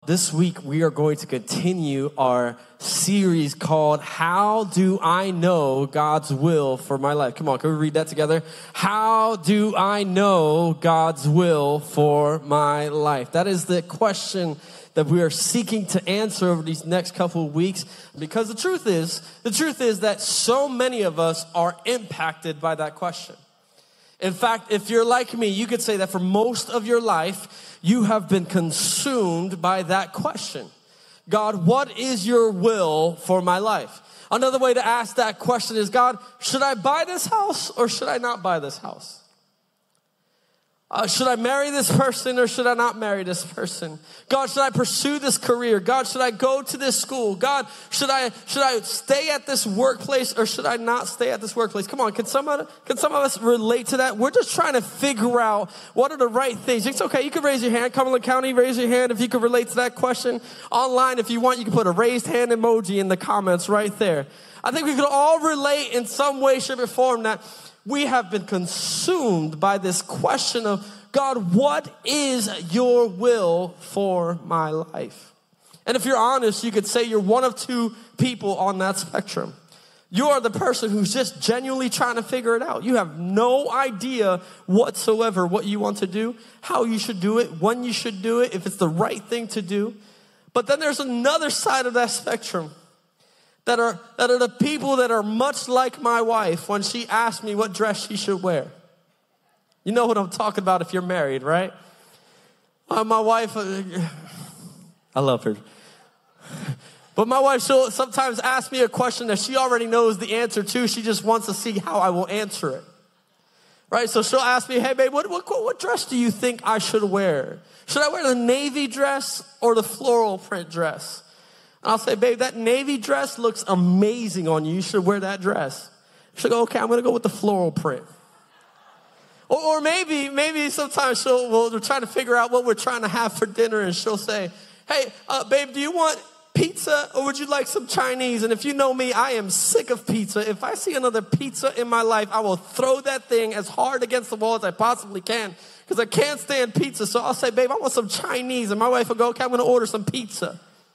This week, we are going to continue our series called, How Do I Know God's Will for My Life? Come on, can we read that together? How do I know God's will for my life? That is the question that we are seeking to answer over these next couple of weeks. Because the truth is that so many of us are impacted by that question. In fact, if you're like me, you could say that for most of your life, you have been consumed by that question. God, what is your will for my life? Another way to ask that question is, God, should I buy this house or should I not buy this house? Should I marry this person or should I not marry this person? God, should I pursue this career? God, should I go to this school? God, should I stay at this workplace or should I not stay at this workplace? Come on, can some of us relate to that? We're just trying to figure out what are the right things. It's okay, you can raise your hand. Cumberland County, raise your hand if you can relate to that question. Online, if you want, you can put a raised hand emoji in the comments right there. I think we could all relate in some way, shape, or form that we have been consumed by this question of, God, what is your will for my life? And if you're honest, you could say you're one of two people on that spectrum. You are the person who's just genuinely trying to figure it out. You have no idea whatsoever what you want to do, how you should do it, when you should do it, if it's the right thing to do. But then there's another side of that spectrum that are the people that are much like my wife when she asked me what dress she should wear. You know what I'm talking about if you're married, right? My wife, I love her. But my wife, she'll sometimes ask me a question that she already knows the answer to. She just wants to see how I will answer it. Right? So she'll ask me, hey, babe, what dress do you think I should wear? Should I wear the navy dress or the floral print dress? And I'll say, babe, that navy dress looks amazing on you. You should wear that dress. She'll go, okay, I'm going to go with the floral print. Or maybe sometimes we're trying to figure out what we're trying to have for dinner, and she'll say, hey, babe, do you want pizza or would you like some Chinese? And if you know me, I am sick of pizza. If I see another pizza in my life, I will throw that thing as hard against the wall as I possibly can because I can't stand pizza. So I'll say, babe, I want some Chinese. And my wife will go, okay, I'm going to order some pizza.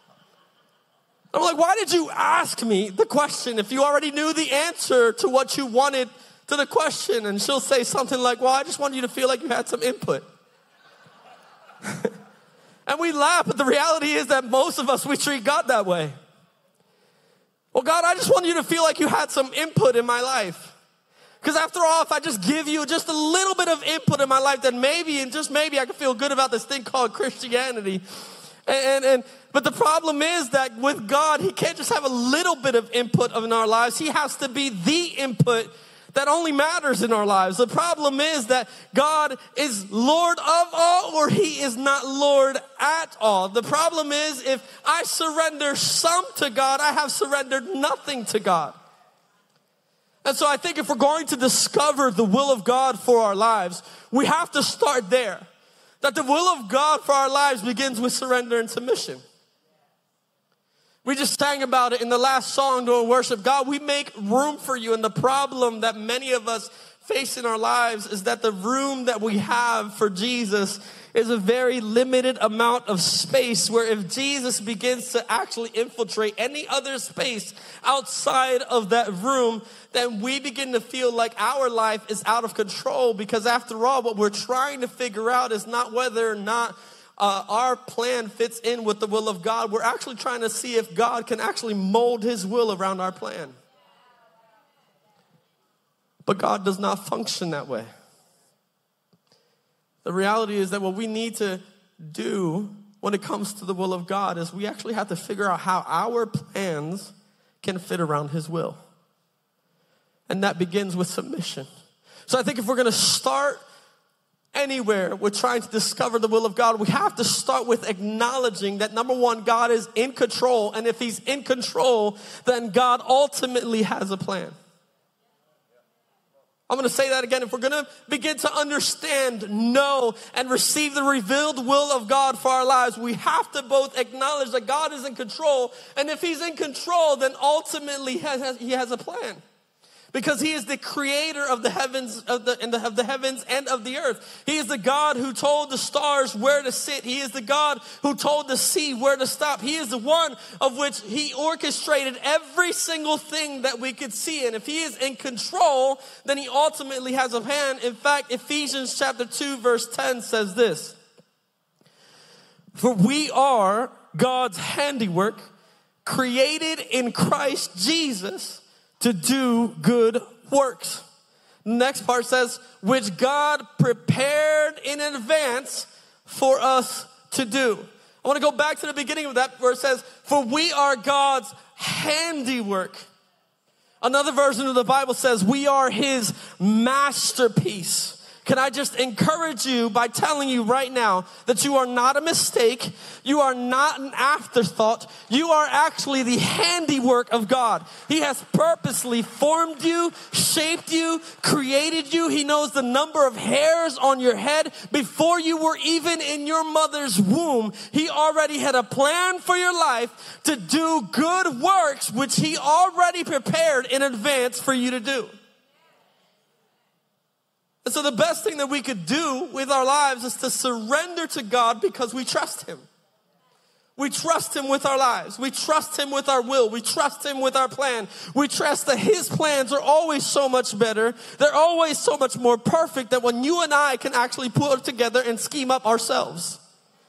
I'm like, why did you ask me the question if you already knew the answer to what you wanted to the question? And she'll say something like, well, I just wanted you to feel like you had some input. And we laugh, but the reality is that most of us, we treat God that way. Well, God, I just want you to feel like you had some input in my life. Because after all, if I just give you just a little bit of input in my life, then maybe, and just maybe, I can feel good about this thing called Christianity. But the problem is that with God, he can't just have a little bit of input in our lives. He has to be the input that only matters in our lives. The problem is that God is Lord of all or he is not Lord at all. The problem is if I surrender some to God, I have surrendered nothing to God. And so I think if we're going to discover the will of God for our lives, we have to start there. That the will of God for our lives begins with surrender and submission. We just sang about it in the last song during worship. God, we make room for you. And the problem that many of us face in our lives is that the room that we have for Jesus is a very limited amount of space where if Jesus begins to actually infiltrate any other space outside of that room, then we begin to feel like our life is out of control because after all, what we're trying to figure out is not whether or not our plan fits in with the will of God. We're actually trying to see if God can actually mold his will around our plan. But God does not function that way. The reality is that what we need to do when it comes to the will of God is we actually have to figure out how our plans can fit around his will. And that begins with submission. So I think if we're going to start anywhere we're trying to discover the will of God, we have to start with acknowledging that, number one, God is in control. And if he's in control, then God ultimately has a plan. I'm going to say that again. If we're going to begin to understand, know, and receive the revealed will of God for our lives, we have to both acknowledge that God is in control. And if he's in control, then ultimately he has a plan. Because he is the creator of the heavens, of the heavens and of the earth. He is the God who told the stars where to sit. He is the God who told the sea where to stop. He is the one of which he orchestrated every single thing that we could see. And if he is in control, then he ultimately has a hand. In fact, Ephesians chapter 2, verse 10 says this. For we are God's handiwork, created in Christ Jesus to do good works. The next part says, which God prepared in advance for us to do. I want to go back to the beginning of that where it says, for we are God's handiwork. Another version of the Bible says, we are his masterpiece. Can I just encourage you by telling you right now that you are not a mistake, you are not an afterthought, you are actually the handiwork of God. He has purposely formed you, shaped you, created you. He knows the number of hairs on your head before you were even in your mother's womb. He already had a plan for your life to do good works, which he already prepared in advance for you to do. And so the best thing that we could do with our lives is to surrender to God because we trust him. We trust him with our lives. We trust him with our will. We trust him with our plan. We trust that his plans are always so much better. They're always so much more perfect that when you and I can actually put it together and scheme up ourselves.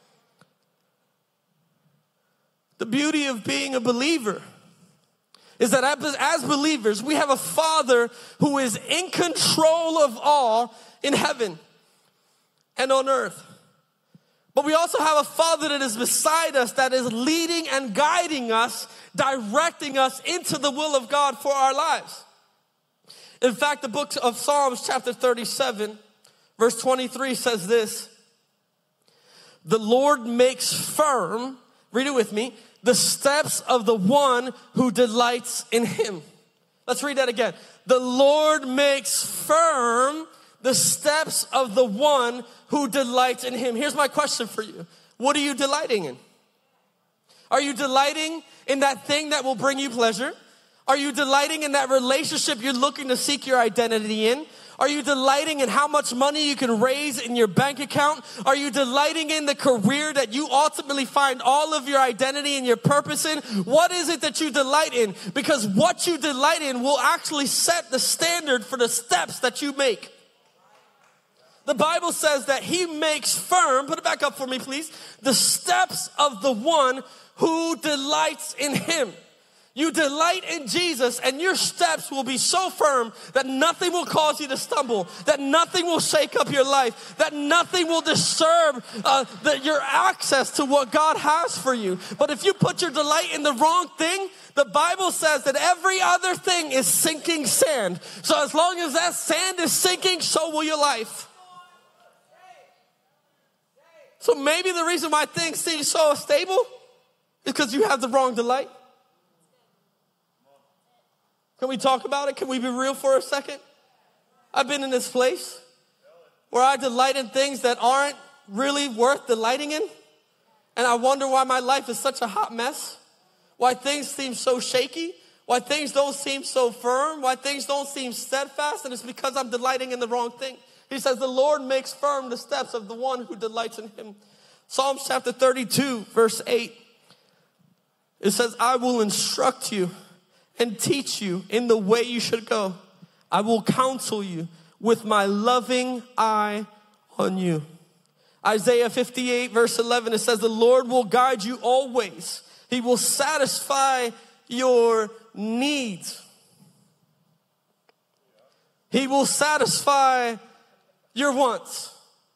The beauty of being a believer is that as believers, we have a Father who is in control of all in heaven and on earth. But we also have a Father that is beside us, that is leading and guiding us, directing us into the will of God for our lives. In fact, the book of Psalms chapter 37, verse 23 says this, the Lord makes firm, read it with me, the steps of the one who delights in him. Let's read that again. The Lord makes firm the steps of the one who delights in him. Here's my question for you. What are you delighting in? Are you delighting in that thing that will bring you pleasure? Are you delighting in that relationship you're looking to seek your identity in? Are you delighting in how much money you can raise in your bank account? Are you delighting in the career that you ultimately find all of your identity and your purpose in? What is it that you delight in? Because what you delight in will actually set the standard for the steps that you make. The Bible says that he makes firm, put it back up for me please, the steps of the one who delights in him. You delight in Jesus and your steps will be so firm that nothing will cause you to stumble, that nothing will shake up your life, that nothing will disturb your access to what God has for you. But if you put your delight in the wrong thing, the Bible says that every other thing is sinking sand. So as long as that sand is sinking, so will your life. So maybe the reason why things seem so stable is because you have the wrong delight. Can we talk about it? Can we be real for a second? I've been in this place where I delight in things that aren't really worth delighting in. And I wonder why my life is such a hot mess. Why things seem so shaky. Why things don't seem so firm. Why things don't seem steadfast. And it's because I'm delighting in the wrong thing. He says, the Lord makes firm the steps of the one who delights in him. Psalms chapter 32, verse 8. It says, I will instruct you and teach you in the way you should go. I will counsel you with my loving eye on you. Isaiah 58 verse 11, it says, the Lord will guide you always. He will satisfy your needs. He will satisfy your wants.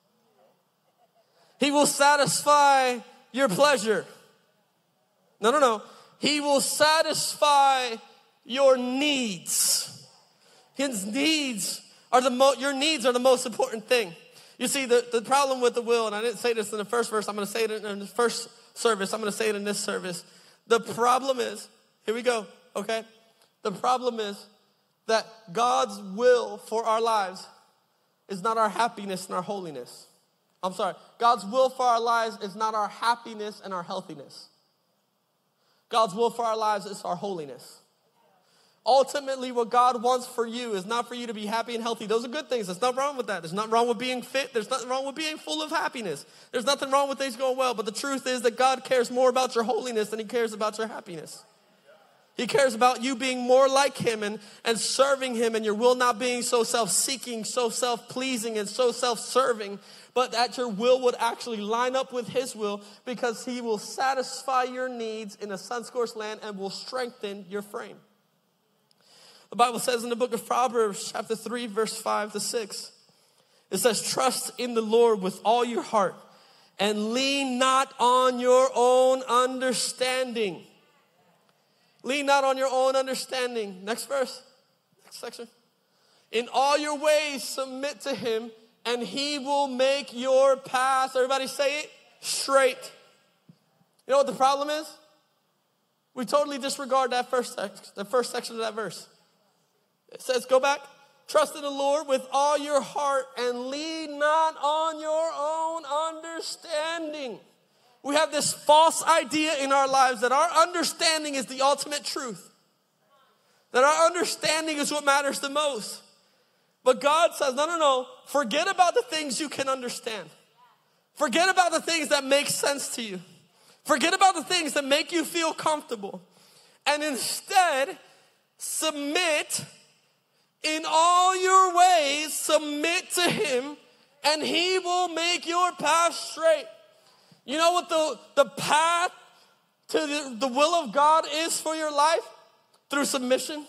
He will satisfy your pleasure. No. He will satisfy your needs. His needs are your needs are the most important thing. You see, the problem with the will, and I didn't say this in the first verse, I'm going to say it in the first service, I'm going to say it in this service. The problem is, here we go, okay? The problem is that God's will for our lives is not our happiness and our holiness. I'm sorry, God's will for our lives is not our happiness and our healthiness. God's will for our lives is our holiness. Ultimately, what God wants for you is not for you to be happy and healthy. Those are good things. There's nothing wrong with that. There's nothing wrong with being fit. There's nothing wrong with being full of happiness. There's nothing wrong with things going well. But the truth is that God cares more about your holiness than he cares about your happiness. He cares about you being more like him and serving him, and your will not being so self-seeking, so self-pleasing, and so self-serving, but that your will would actually line up with his will, because he will satisfy your needs in a sun-scorched land and will strengthen your frame. The Bible says in the book of Proverbs, chapter 3, verse 5 to 6, it says, trust in the Lord with all your heart and lean not on your own understanding. Lean not on your own understanding. Next verse, next section. In all your ways submit to him, and he will make your path, everybody say it, straight. You know what the problem is? We totally disregard that first section of that verse. It says, go back, trust in the Lord with all your heart and lean not on your own understanding. We have this false idea in our lives that our understanding is the ultimate truth. That our understanding is what matters the most. But God says, no. Forget about the things you can understand. Forget about the things that make sense to you. Forget about the things that make you feel comfortable. And instead, submit in all your ways, submit to him, and he will make your path straight. You know what the path to the will of God is for your life? Through submission.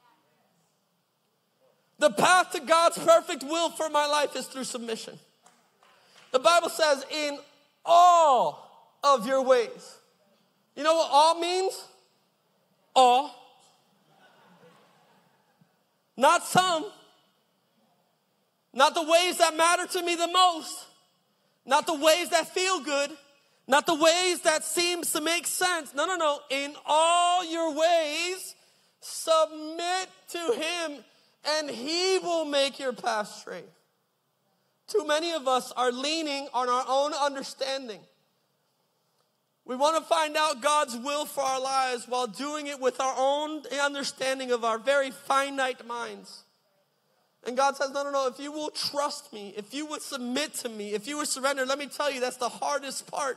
The path to God's perfect will for my life is through submission. The Bible says, in all of your ways. You know what all means? All. Not some. Not the ways that matter to me the most. Not the ways that feel good. Not the ways that seems to make sense. No. In all your ways, submit to him, and he will make your path straight. Too many of us are leaning on our own understanding. We want to find out God's will for our lives while doing it with our own understanding of our very finite minds. And God says, no. If you will trust me, if you would submit to me, if you would surrender, let me tell you, that's the hardest part.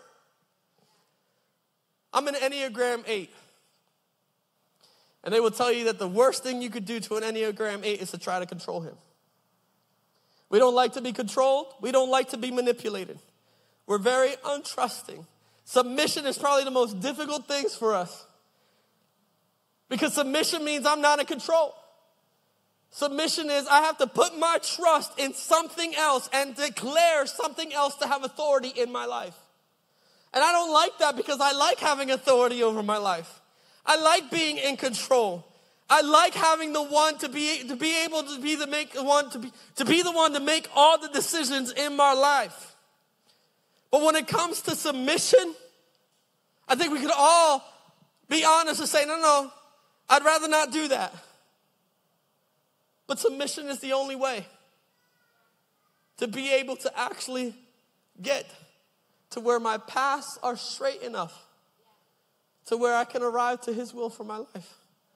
I'm an Enneagram 8. And they will tell you that the worst thing you could do to an Enneagram 8 is to try to control him. We don't like to be controlled. We don't like to be manipulated. We're very untrusting. Submission is probably the most difficult things for us. Because submission means I'm not in control. Submission is I have to put my trust in something else and declare something else to have authority in my life. And I don't like that, because I like having authority over my life. I like being in control. I like having the one to be able to be the one to make all the decisions in my life. But when it comes to submission, I think we could all be honest and say, no, I'd rather not do that. But submission is the only way to be able to actually get to where my paths are straight enough to where I can arrive to his will for my life.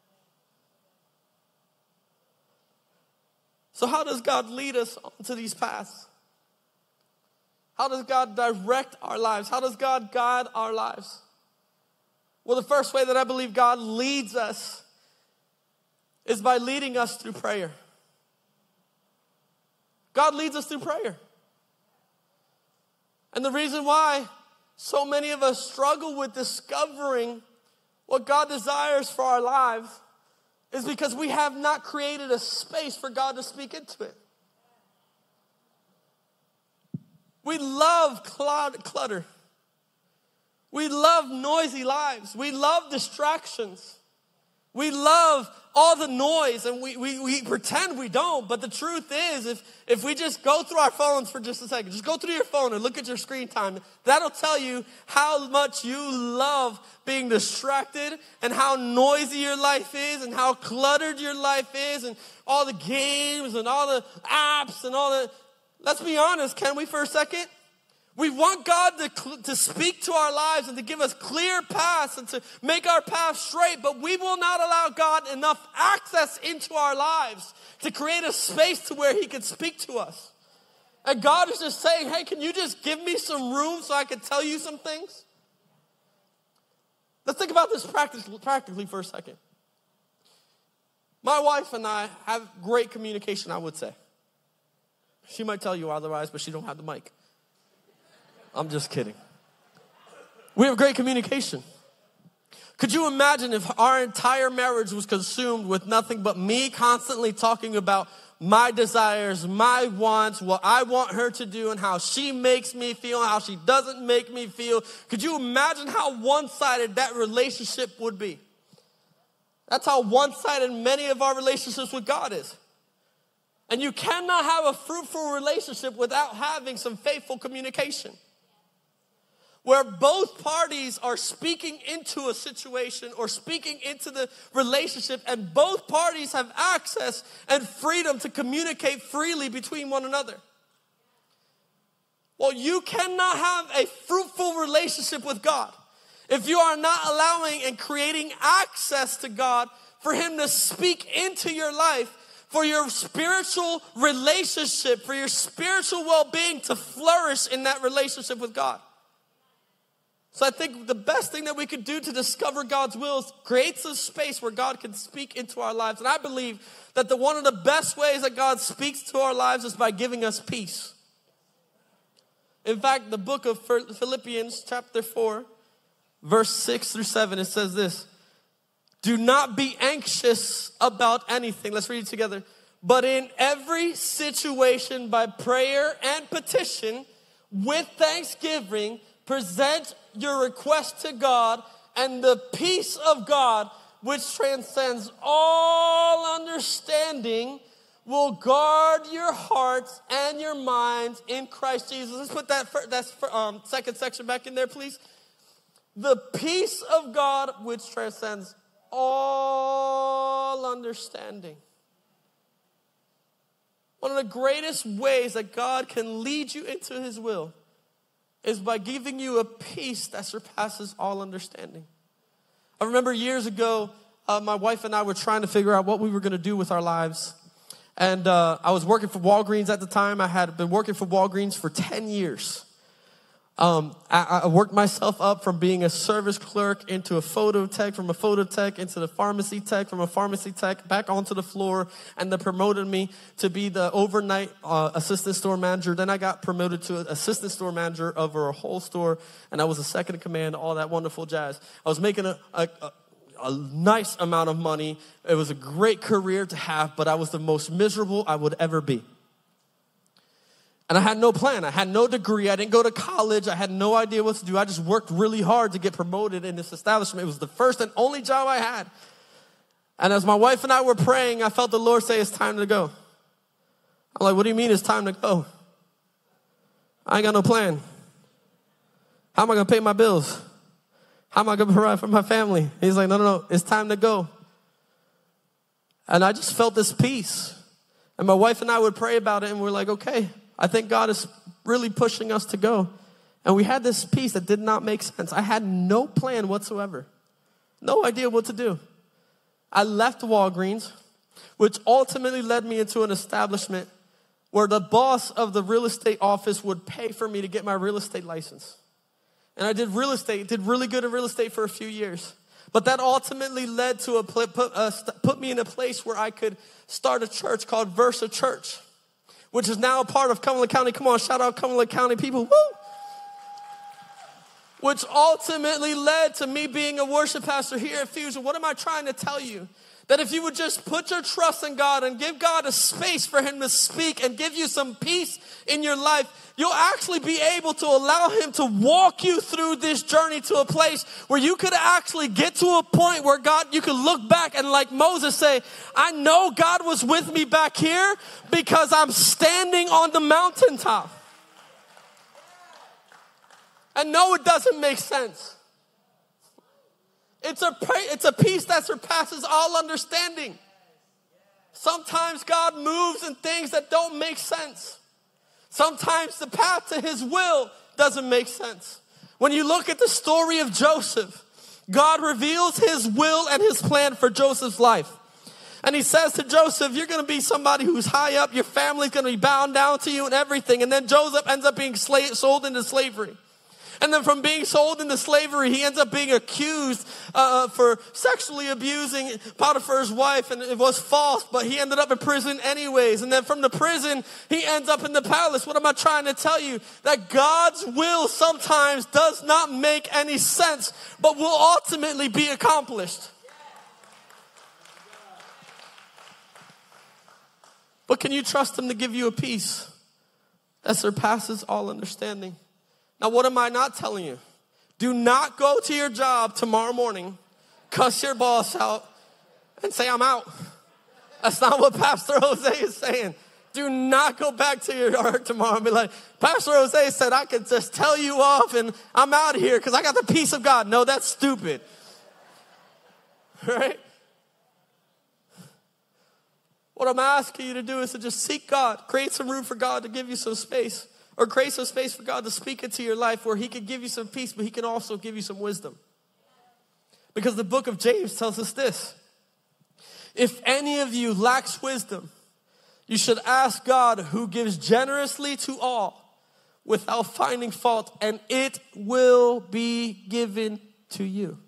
So how does God lead us onto these paths? How does God direct our lives? How does God guide our lives? Well, the first way that I believe God leads us is by leading us through prayer. God leads us through prayer. And the reason why so many of us struggle with discovering what God desires for our lives is because we have not created a space for God to speak into it. We love clutter. We love noisy lives. We love distractions. We love all the noise, and we pretend we don't. But the truth is, if we just go through our phones for just a second, just go through your phone and look at your screen time, that'll tell you how much you love being distracted and how noisy your life is and how cluttered your life is and all the games and all the apps and all the... Let's be honest, can we for a second? We want God to speak to our lives and to give us clear paths and to make our path straight, but we will not allow God enough access into our lives to create a space to where he can speak to us. And God is just saying, hey, can you just give me some room so I can tell you some things? Let's think about this practically for a second. My wife and I have great communication, I would say. She might tell you otherwise, but she don't have the mic. I'm just kidding. We have great communication. Could you imagine if our entire marriage was consumed with nothing but me constantly talking about my desires, my wants, what I want her to do, and how she makes me feel, and how she doesn't make me feel? Could you imagine how one-sided that relationship would be? That's how one-sided many of our relationships with God is. And you cannot have a fruitful relationship without having some faithful communication, where both parties are speaking into a situation or speaking into the relationship, and both parties have access and freedom to communicate freely between one another. Well, you cannot have a fruitful relationship with God if you are not allowing and creating access to God for him to speak into your life, for your spiritual relationship, for your spiritual well-being to flourish in that relationship with God. So I think the best thing that we could do to discover God's will is create a space where God can speak into our lives. And I believe that one of the best ways that God speaks to our lives is by giving us peace. In fact, the book of Philippians chapter 4, verse 6 through 7, it says this: do not be anxious about anything. Let's read it together. But in every situation, by prayer and petition, with thanksgiving, present your request to God, and the peace of God, which transcends all understanding, will guard your hearts and your minds in Christ Jesus. Let's put that second section back in there, please. The peace of God, which transcends all understanding. One of the greatest ways that God can lead you into his will is by giving you a peace that surpasses all understanding. I remember years ago, my wife and I were trying to figure out what we were going to do with our lives. And I was working for Walgreens at the time. I had been working for Walgreens for 10 years. I worked myself up from being a service clerk into a photo tech, from a photo tech into the pharmacy tech, from a pharmacy tech back onto the floor, and they promoted me to be the overnight assistant store manager. Then I got promoted to assistant store manager over a whole store, and I was a second in command, all that wonderful jazz. I was making a nice amount of money. It was a great career to have, but I was the most miserable I would ever be. And I had no plan. I had no degree. I didn't go to college. I had no idea what to do. I just worked really hard to get promoted in this establishment. It was the first and only job I had. And as my wife and I were praying, I felt the Lord say, it's time to go. I'm like, what do you mean it's time to go? I ain't got no plan. How am I going to pay my bills? How am I going to provide for my family? He's like, no, it's time to go. And I just felt this peace. And my wife and I would pray about it, and we're like, okay, I think God is really pushing us to go. And we had this peace that did not make sense. I had no plan whatsoever. No idea what to do. I left Walgreens, which ultimately led me into an establishment where the boss of the real estate office would pay for me to get my real estate license. And I did real estate, did really good in real estate for a few years. But that ultimately led to put me in a place where I could start a church called Versa Church, which is now a part of Cumberland County. Come on, shout out Cumberland County people. Woo! Which ultimately led to me being a worship pastor here at Fusion. What am I trying to tell you? That if you would just put your trust in God and give God a space for him to speak and give you some peace in your life, you'll actually be able to allow him to walk you through this journey to a place where you could actually get to a point where God, you could look back and like Moses say, I know God was with me back here because I'm standing on the mountaintop. And no, it doesn't make sense. It's a peace that surpasses all understanding. Sometimes God moves in things that don't make sense. Sometimes the path to his will doesn't make sense. When you look at the story of Joseph, God reveals his will and his plan for Joseph's life. And he says to Joseph, you're going to be somebody who's high up. Your family's going to be bound down to you and everything. And then Joseph ends up being sold into slavery. And then from being sold into slavery, he ends up being accused for sexually abusing Potiphar's wife. And it was false, but he ended up in prison anyways. And then from the prison, he ends up in the palace. What am I trying to tell you? That God's will sometimes does not make any sense, but will ultimately be accomplished. But can you trust him to give you a peace that surpasses all understanding? Now, what am I not telling you? Do not go to your job tomorrow morning, cuss your boss out, and say, I'm out. That's not what Pastor Jose is saying. Do not go back to your work tomorrow and be like, Pastor Jose said I could just tell you off and I'm out of here because I got the peace of God. No, that's stupid. Right? What I'm asking you to do is to just seek God. Create some room for God to give you some space. Or create some space for God to speak into your life where he can give you some peace, but he can also give you some wisdom. Because the book of James tells us this. If any of you lacks wisdom, you should ask God, who gives generously to all without finding fault, and it will be given to you.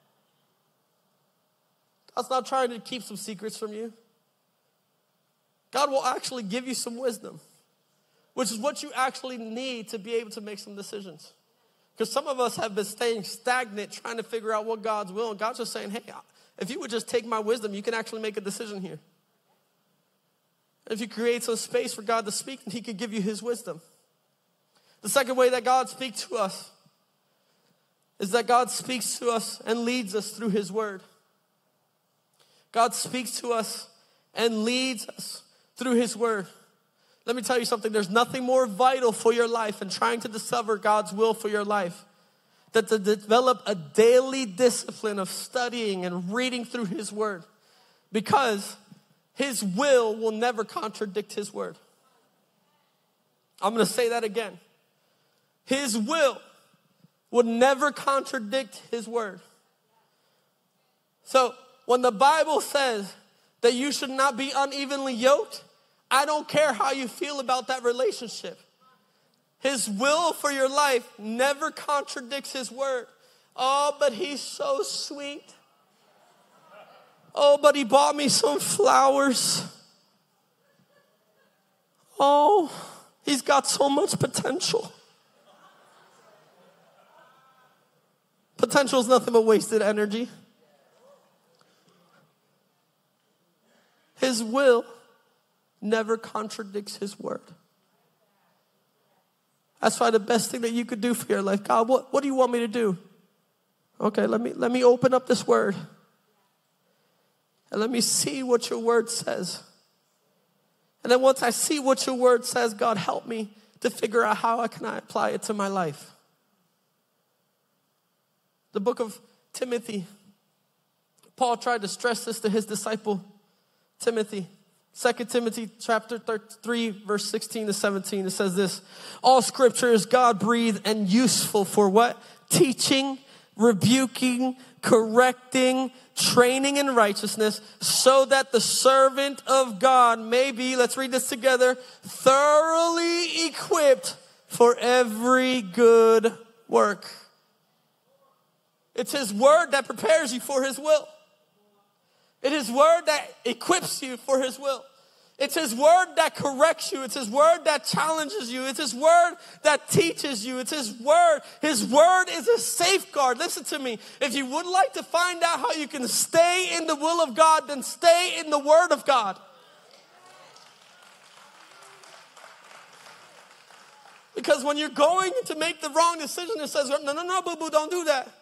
God's not trying to keep some secrets from you. God will actually give you some wisdom, which is what you actually need to be able to make some decisions. Because some of us have been staying stagnant trying to figure out what God's will. And God's just saying, hey, if you would just take my wisdom, you can actually make a decision here. If you create some space for God to speak, he could give you his wisdom. The second way that God speaks to us is that God speaks to us and leads us through his word. God speaks to us and leads us through his word. Let me tell you something. There's nothing more vital for your life than trying to discover God's will for your life than to develop a daily discipline of studying and reading through his word. Because his will never contradict his word. I'm going to say that again. His will would never contradict his word. So when the Bible says that you should not be unevenly yoked, I don't care how you feel about that relationship. His will for your life never contradicts his word. Oh, but he's so sweet. Oh, but he bought me some flowers. Oh, he's got so much potential. Potential is nothing but wasted energy. His will never contradicts his word. That's why the best thing that you could do for your life, God, what do you want me to do? Okay, let me open up this word. And let me see what your word says. And then once I see what your word says, God, help me to figure out how can I apply it to my life. The book of Timothy, Paul tried to stress this to his disciple, Timothy. 2 Timothy chapter 3, verse 16 to 17, it says this. All scripture is God-breathed and useful for what? Teaching, rebuking, correcting, training in righteousness, so that the servant of God may be, let's read this together, thoroughly equipped for every good work. It's his word that prepares you for his will. It is his word that equips you for his will. It's his word that corrects you. It's his word that challenges you. It's his word that teaches you. It's his word. His word is a safeguard. Listen to me. If you would like to find out how you can stay in the will of God, then stay in the word of God. Because when you're going to make the wrong decision, it says, no, boo-boo, don't do that.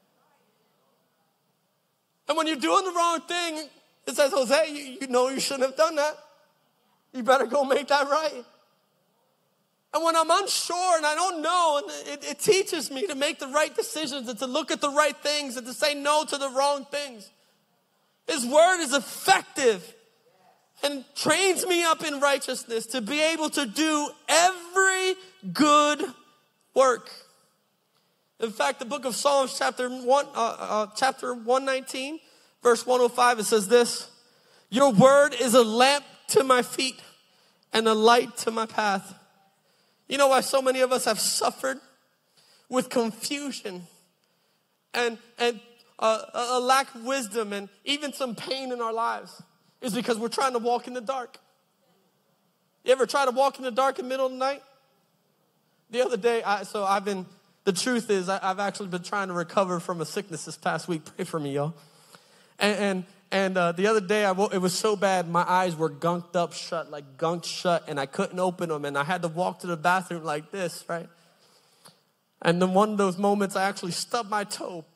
And when you're doing the wrong thing, it says, Jose, you know you shouldn't have done that. You better go make that right. And when I'm unsure and I don't know, and it teaches me to make the right decisions and to look at the right things and to say no to the wrong things. His word is effective and trains me up in righteousness to be able to do every good work. In fact, the book of Psalms, chapter 119, verse 105, it says this: your word is a lamp to my feet and a light to my path. You know why so many of us have suffered with confusion and a lack of wisdom and even some pain in our lives? Is because we're trying to walk in the dark. You ever try to walk in the dark in the middle of the night? The other day, the truth is I've actually been trying to recover from a sickness this past week. Pray for me, y'all. And the other day, it was so bad, my eyes were gunked shut, and I couldn't open them, and I had to walk to the bathroom like this, right? And then one of those moments, I actually stubbed my toe.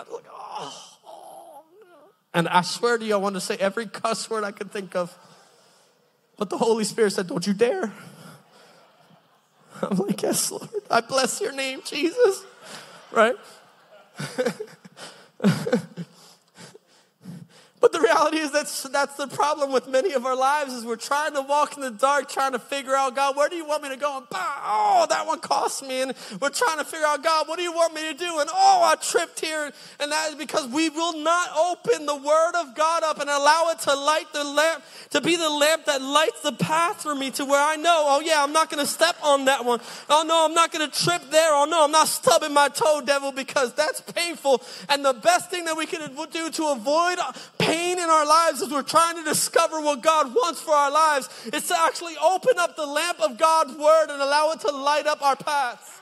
And I swear to you, I wanted to say every cuss word I could think of. But the Holy Spirit said, don't you dare. I'm like, yes, Lord. I bless your name, Jesus. Right? But the reality is that's the problem with many of our lives is we're trying to walk in the dark, trying to figure out, God, where do you want me to go? And that one cost me. And we're trying to figure out, God, what do you want me to do? And I tripped here. And that is because we will not open the word of God up and allow it to light the lamp, to be the lamp that lights the path for me to where I know, I'm not going to step on that one. Oh, no, I'm not going to trip there. Oh, no, I'm not stubbing my toe, devil, because that's painful. And the best thing that we can do to avoid pain in our lives as we're trying to discover what God wants for our lives is to actually open up the lamp of God's word and allow it to light up our paths.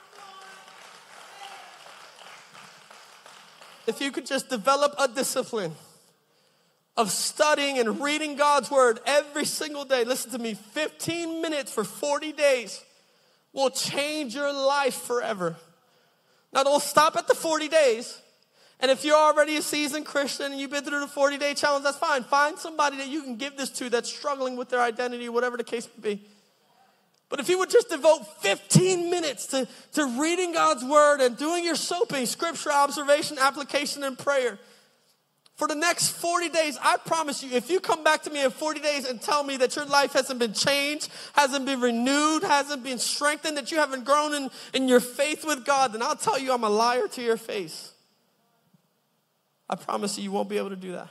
If you could just develop a discipline of studying and reading God's word every single day, listen to me, 15 minutes for 40 days will change your life forever. Now don't stop at the 40 days. And if you're already a seasoned Christian and you've been through the 40-day challenge, that's fine. Find somebody that you can give this to that's struggling with their identity, whatever the case may be. But if you would just devote 15 minutes to reading God's word and doing your soaping, scripture, observation, application, and prayer, for the next 40 days, I promise you, if you come back to me in 40 days and tell me that your life hasn't been changed, hasn't been renewed, hasn't been strengthened, that you haven't grown in your faith with God, then I'll tell you I'm a liar to your face. I promise you won't be able to do that.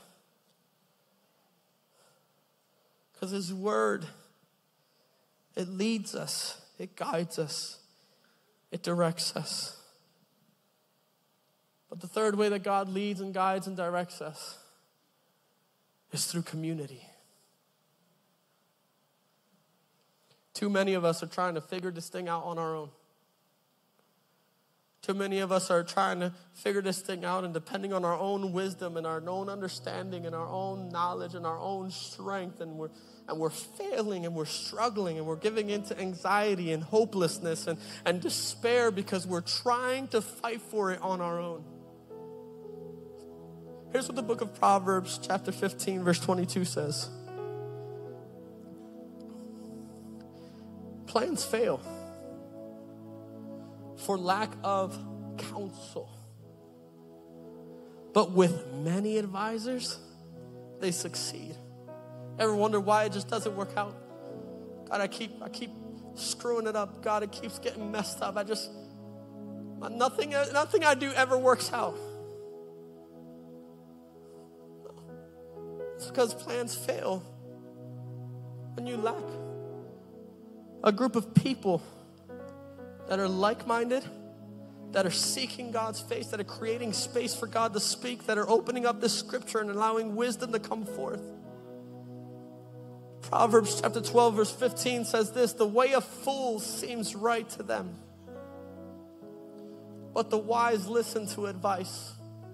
Because his word, it leads us, it guides us, it directs us. But the third way that God leads and guides and directs us is through community. Too many of us are trying to figure this thing out on our own. Too many of us are trying to figure this thing out and depending on our own wisdom and our own understanding and our own knowledge and our own strength, and we're failing and we're struggling and we're giving into anxiety and hopelessness and despair because we're trying to fight for it on our own. Here's what the book of Proverbs chapter 15 verse 22 says. Plans fail for lack of counsel, but with many advisors, they succeed. Ever wonder why it just doesn't work out? God, I keep screwing it up. God, it keeps getting messed up. Nothing I do ever works out. It's because plans fail when you lack a group of people that are like-minded, that are seeking God's face, that are creating space for God to speak, that are opening up the scripture and allowing wisdom to come forth. Proverbs chapter 12 verse 15 says this: the way of fools seems right to them, but the wise listen to advice.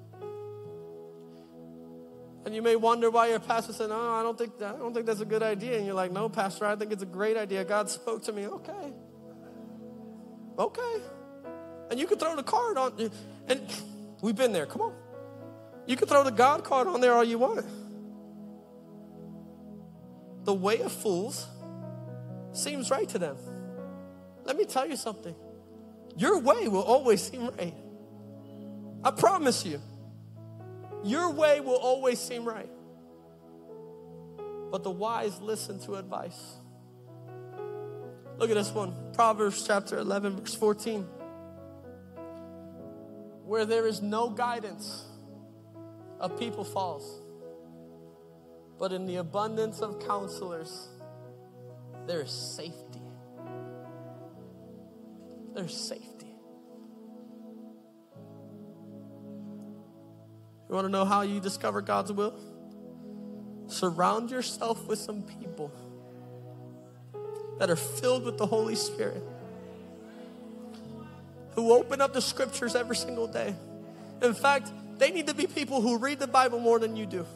And you may wonder why your pastor said, "No, I don't think that's a good idea." And you're like, "No, Pastor, I think it's a great idea. God spoke to me." Okay. And you can throw the card on, and we've been there. Come on. You can throw the God card on there all you want. The way of fools seems right to them. Let me tell you something. Your way will always seem right. I promise you. Your way will always seem right. But the wise listen to advice. Look at this one. Proverbs chapter 11, verse 14. Where there is no guidance, a people falls. But in the abundance of counselors, there is safety. There's safety. You want to know how you discover God's will? Surround yourself with some people that are filled with the Holy Spirit, who open up the scriptures every single day. In fact, they need to be people who read the Bible more than you do.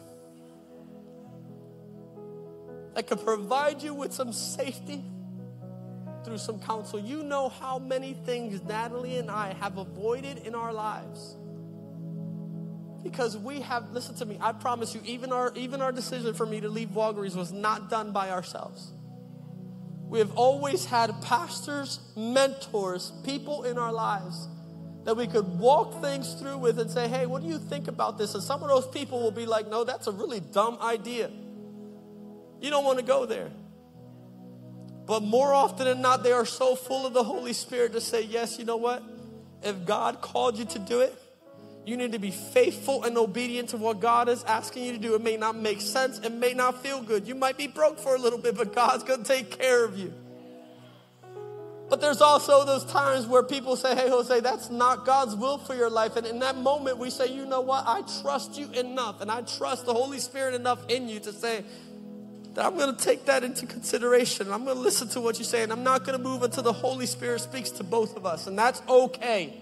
That can provide you with some safety through some counsel. You know how many things Natalie and I have avoided in our lives because we have, listen to me, I promise you, even our decision for me to leave Walgreens was not done by ourselves. We have always had pastors, mentors, people in our lives that we could walk things through with and say, hey, what do you think about this? And some of those people will be like, no, that's a really dumb idea. You don't want to go there. But more often than not, they are so full of the Holy Spirit to say, yes, you know what? If God called you to do it, you need to be faithful and obedient to what God is asking you to do. It may not make sense. It may not feel good. You might be broke for a little bit, but God's going to take care of you. But there's also those times where people say, hey, Jose, that's not God's will for your life. And in that moment, we say, you know what? I trust you enough, and I trust the Holy Spirit enough in you to say that I'm going to take that into consideration. I'm going to listen to what you say, and I'm not going to move until the Holy Spirit speaks to both of us, and that's okay.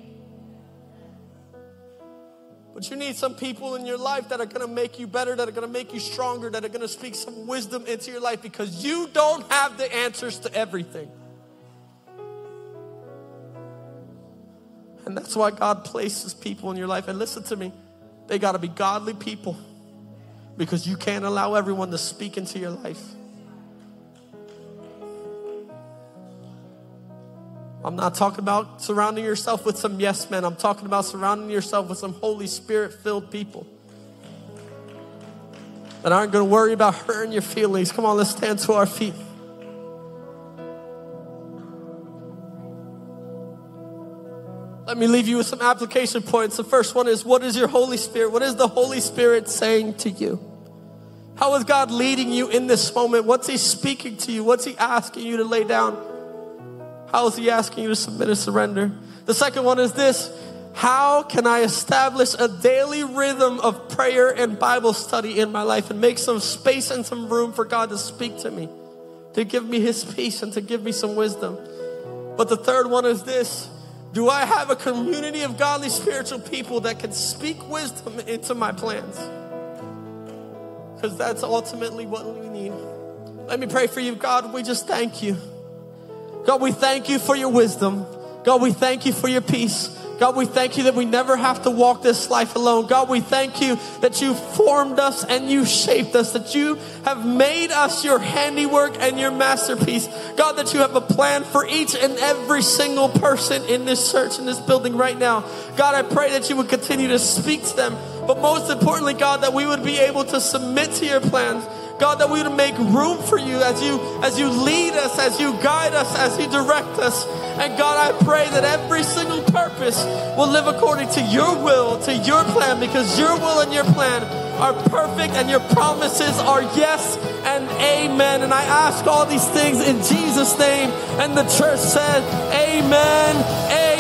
But you need some people in your life that are going to make you better, that are going to make you stronger, that are going to speak some wisdom into your life, because you don't have the answers to everything. And that's why God places people in your life. And listen to me, they got to be godly people, because you can't allow everyone to speak into your life. I'm not talking about surrounding yourself with some yes men. I'm talking about surrounding yourself with some Holy Spirit-filled people that aren't going to worry about hurting your feelings. Come on, let's stand to our feet. Let me leave you with some application points. The first one is, what is your Holy Spirit? What is the Holy Spirit saying to you? How is God leading you in this moment? What's He speaking to you? What's He asking you to lay down? How is He asking you to submit and surrender? The second one is this: how can I establish a daily rhythm of prayer and Bible study in my life and make some space and some room for God to speak to me, to give me His peace and to give me some wisdom? But the third one is this: do I have a community of godly spiritual people that can speak wisdom into my plans? Because that's ultimately what we need. Let me pray for you. God, we just thank you. God, we thank you for your wisdom. God, we thank you for your peace. God, we thank you that we never have to walk this life alone. God, we thank you that you formed us and you shaped us, that you have made us your handiwork and your masterpiece. God, that you have a plan for each and every single person in this church, in this building right now. God, I pray that you would continue to speak to them. But most importantly, God, that we would be able to submit to your plans. God, that we would make room for you as you lead us, as you guide us, as you direct us. And God, I pray that every single purpose will live according to your will, to your plan, because your will and your plan are perfect and your promises are yes and amen. And I ask all these things in Jesus' name. And the church said, amen, amen.